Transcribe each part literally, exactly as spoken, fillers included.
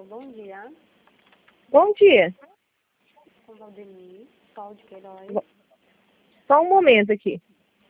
Bom dia. Bom dia. Com Valdemir, Paulo de Queiroz. Só um momento aqui.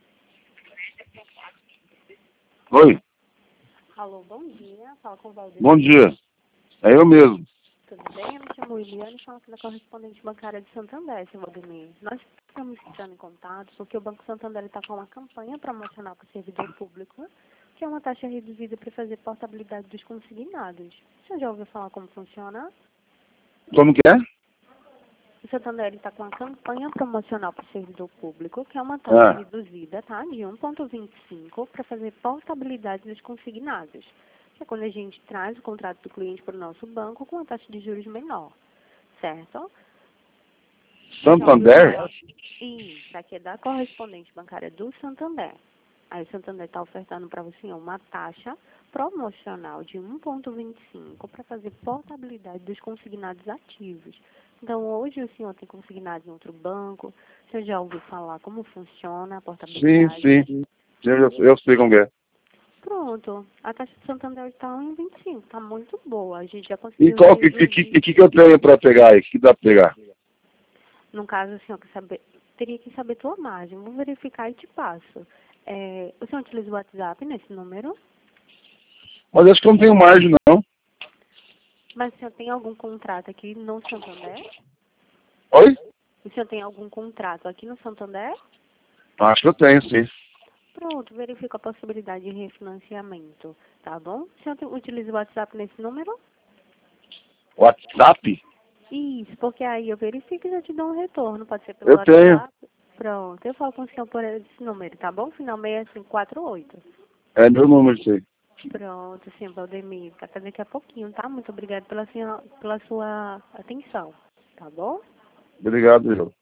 Oi, Alô, bom dia. Fala com Valdemir. bom dia. É eu mesmo. Tudo bem? Eu me chamo Liliane, falo aqui da correspondente bancária de Santander, seu Valdemir. Nós estamos entrando em contato porque o Banco Santander está com uma campanha promocional para o servidor público, que é uma taxa reduzida para fazer portabilidade dos consignados. Você já ouviu falar como funciona? Como que é? O Santander está com uma campanha promocional para o servidor público, que é uma taxa Ah. reduzida, tá? De um vírgula vinte e cinco para fazer portabilidade dos consignados. Que é quando a gente traz o contrato do cliente para o nosso banco com uma taxa de juros menor. Certo? Santander? Sim, daqui é da correspondente bancária do Santander. Aí o Santander está ofertando para você uma taxa promocional de um vírgula vinte e cinco para fazer portabilidade dos consignados ativos. Então, hoje o senhor tem consignado em outro banco. O senhor já ouviu falar como funciona a Sim, portabilidade? sim. Eu, eu sei como é. Pronto. A taxa do Santander está um vírgula vinte e cinco. Está muito boa. A gente já E conseguiu qual que, que, reduzir. que, que, que eu tenho para pegar aí? Que dá para pegar? No caso, o senhor quer saber, teria que saber tua margem. Vou verificar e te passo. É, o senhor utiliza o WhatsApp nesse número? Mas acho que eu não tenho margem, não. Mas o senhor tem algum contrato aqui no Santander? Oi? O senhor tem algum contrato aqui no Santander? Acho que eu tenho, sim. Pronto, verifico a possibilidade de refinanciamento, tá bom? O senhor tem- utiliza o WhatsApp nesse número? WhatsApp? Isso, porque aí eu verifico e já te dou um retorno, pode ser pelo Eu tenho. WhatsApp. Pronto, eu falo com o senhor por esse número, tá bom? Final seis cinco quatro oito. É meu número, isso aí. Pronto, senhor Valdemir, até daqui a pouquinho, tá? Muito obrigada pela, senhora, pela sua atenção, tá bom? Obrigado, eu.